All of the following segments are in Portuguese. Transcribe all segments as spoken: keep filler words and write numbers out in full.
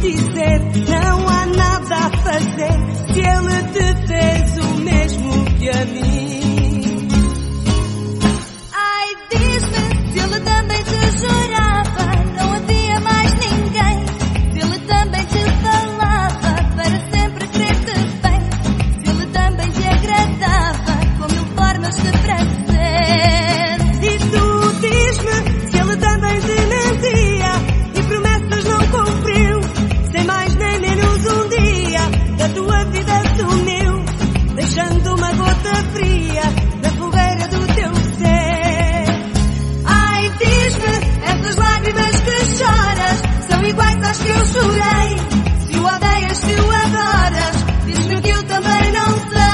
dizer, não há nada a fazer se ele te fez o mesmo que a mim. Ai, diz-me se ele também te jurava, não havia mais ninguém. Se ele também te falava para sempre querer-te bem. Se ele também te agradava com mil formas de prazer. E tu diz-me se ele também te mentia e promessas não cumpriu. Sem mais nem menos um dia da tua vida sumiu, deixando uma gota fria na fogueira do teu ser. Ai, diz-me, essas lágrimas que choras são iguais às que eu chorei. Se o odeias, se o adoras, diz-me que eu também não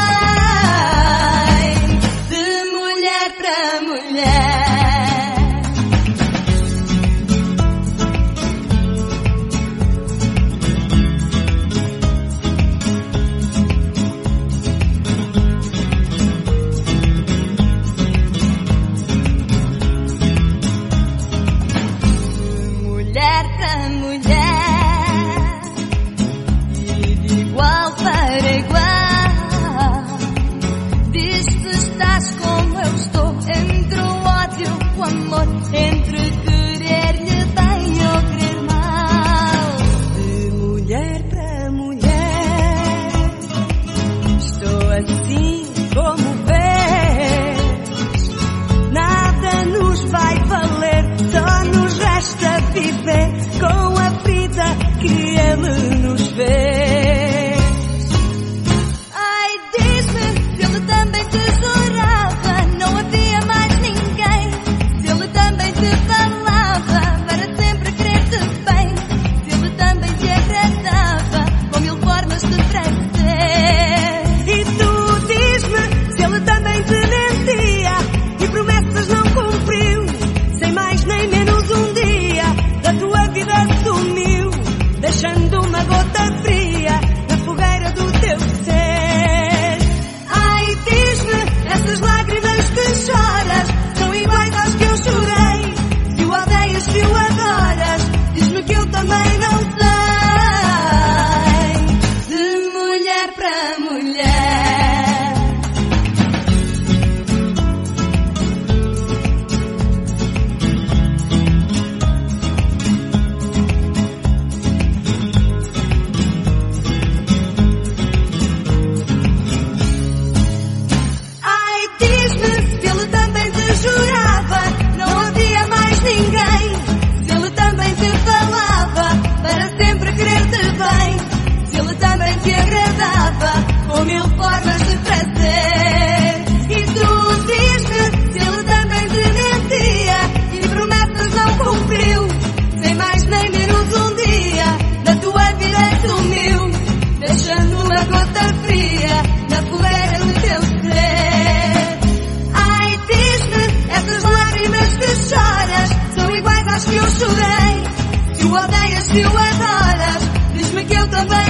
sei. De mulher para mulher. Mulher para mulher, e de igual para igual. Diz se estás como eu estou, entre o ódio e o amor, entre querer-lhe bem ou querer mal. De mulher para mulher, estou assim como vês. Nada nos vai valer, só nos resta viver com a vida que ele nos fez. Ai, diz-me se ele também te jurava, não havia mais ninguém. Se ele também te falava para sempre querer-te bem. Se ele também te agradava com mil formas de prazer. E tu diz-me se ele também te mentia e promessas não cumpriu. Sem mais nem menos um dia da tua vida sumiu, deixando uma gota fria na fogueira do teu ser. Ai, diz-me, essas lágrimas que choras são iguais às que eu chorei. Se o odeias, se o adoras, diz-me que eu também não sei. De mulher para mulher. Ai, diz-me se ele também te jurava, não havia mais ninguém. Se ele também te falava para sempre querer-te bem. Se ele também te agradava com mil formas de prazer. E tu diz-me se ele também te mentia e promessas não cumpriu. Sem mais nem menos um dia da tua vida sumiu, deixando uma gota fria na fogueira do teu ser. Ai, diz-me, essas lágrimas que choras são iguais às que eu chorei. Se o odeias, se o adoras, diz-me que eu também